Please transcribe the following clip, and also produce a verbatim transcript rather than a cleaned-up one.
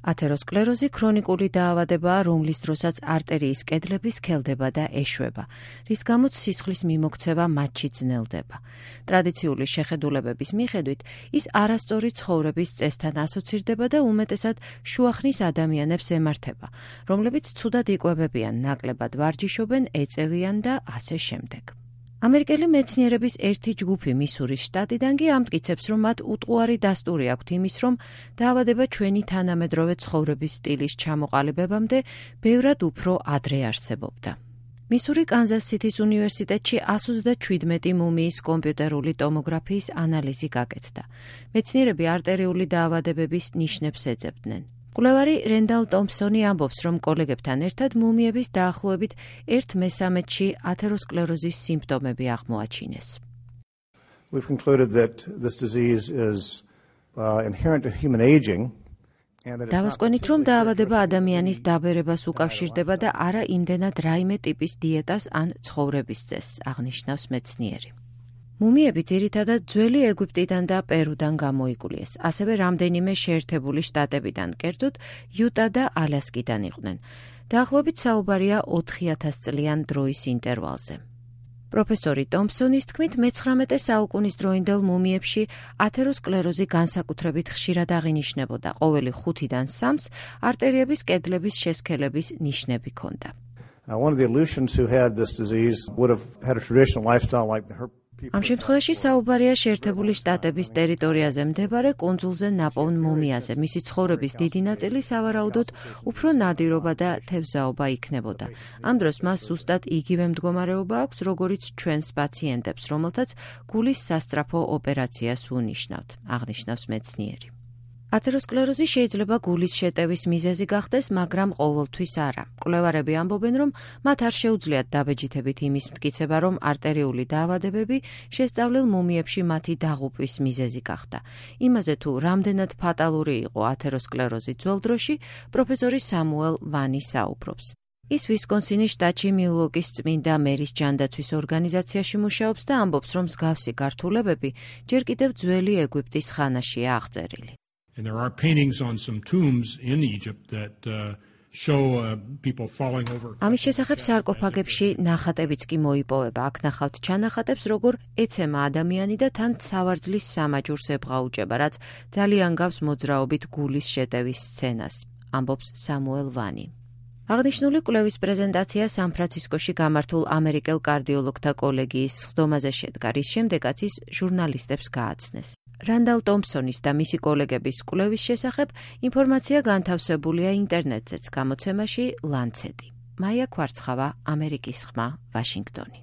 ათეროსკლეროზი ქრონიკული დაავადებაა, რომლის დროსაც არტერიის კედლები სქელდება და ეშვება, რის გამოც სისხლის მიმოქცევა მათში ძნელდება. ტრადიციული შეხედულებების მიხედვით, ის არასწორი ცხოვრების წესთან ასოცირდება და უმეტესად შუახნის ადამიანებს ემართება, რომლებიც ცუდად იკვებებიან, ნაკლებად ვარჯიშობენ, ეწევიან და ასე შემდეგ. ამერიკელი მეცნიერების ერთი ჯგუფი მისურის შტატიდან კი ამტკიცებს, რომ მათ უტყუარი დასტური აქვთ იმის, რომ დაავადება ჩვენი თანამედროვე ცხოვრების სტილის ჩამოყალიბებამდე ბევრად უფრო ადრე არსებობდა. მისური კანზას-სიტის უნივერსიტეტში εκατს ოცდაშვიდმეტი მუმიის კომპიუტერული ტომოგრაფიის ანალიზი გაკეთდა. მეცნიერები არტერიული დაავადებების ნიშნებს ეძებდნენ. კვლევარი რენდალ ტომპსონი ამბობს, რომ კოლეგებთან ერთად მუმიების დაახლოებით ერთ მესამედში ათეროსკლეროზის სიმპტომები აღმოაჩინეს. We've concluded that this disease is uh, inherent to human aging. დავასკვენით, რომ დაავადება ადამიანის დაბერებას უკავშირდება და არა იმდენად რაიმე ტიპის დიეტას ან ცხოვრების წესს, აღნიშნავს მეცნიერი. მუმიები ძირითადად ძველი ეგვიპტიდან და პერუდან გამოიკვლიეს, ასევე რამდენიმე შეერთებული შტატებიდან, კერძოდ იუტა და ალასკიდან იყვნენ. დაახლოებით საუბარია ოთხი ათას წლიან დროის ინტერვალზე. პროფესორი ტომპსონის თქმით, მეცხრამეტე საუკუნის დროინდელ მუმიებში ათეროსკლეროზი განსაკუთრებით ხშირად აღინიშნებოდა, ყოველი ხუთიდან სამს არტერიების კედლების შესქელების ნიშნები ჰქონდა. Uh, one of the Aleutians who had this disease would have had a traditional lifestyle like the herp ამ შემთხვევაში საუბარია შეერთებული შტატების ტერიტორიაზე მდებარე კუნძულზე ნაპოვნ მუმიაზე. მისი ცხოვრების დიდი ნაწილი სავარაუდოდ უფრო ნადირობა და თევზაობა იქნებოდა. ამ დროს მას ზუსტად იგივე მდგომარეობა აქვს, როგორიც ჩვენს პაციენტებს, რომელთაც გულის სასწრაფო ოპერაციას უნიშნავთ, აღნიშნავს მეცნიერი. ათეროსკლეროზი შეიძლება გულის შეტევის მიზეზი გახდეს, მაგრამ ყოველთვის არა. კვლევარები ამბობენ, რომ მათ არ შეუძლიათ დაბეჯითებით იმის მტკიცება, რომ არტერიული დაავადებები შესწავლილ მუმიებში მათი დაღუპვის მიზეზი გახდა. იმაზე თუ რამდენად ფატალური იყო ათეროსკლეროზი ძველ დროში, პროფესორი სამუელ ვანი საუბრობს. ის ვისკონსინის შტატში მილუოკის წმინდა მერის ჯანდაცვის ორგანიზაციაში მუშაობს და ამბობს, რომ მსგავსი გართულებები ჯერ კიდევ ძველი ეგვიპტის ხანაშია აღწერილი. And there are paintings on some tombs in Egypt that uh, show uh, people falling over. ამის შესახებ სარკოფაგებში ნახატებიც კი მოიპოვება. აქ ნახავთ ჩანახატებს, როგორ ეცემა ადამიანი და თან სავარძლის სამაჯურს ებღაუჭება, რაც ძალიან გავს მოძრაობით გულის შეტევის სცენას, ამბობს სამუელ ვანი. აღნიშნული კვლევის პრეზენტაცია სან-ფრანცისკოში გამართულ ამერიკელ კარდიოლოგთა კოლეგიის სხდომაზე შედგა, რის შემდეგაც ის ჟურნალისტებს გააცნეს. რანდალ ტომპსონის და მისი კოლეგების კვლევის შესახებ ინფორმაცია განთავსებულია ინტერნეტზეც, გამოცემაში ლანცეტი. მაია ქვარცხავა, ამერიკის ხმა, ვაშინგტონი.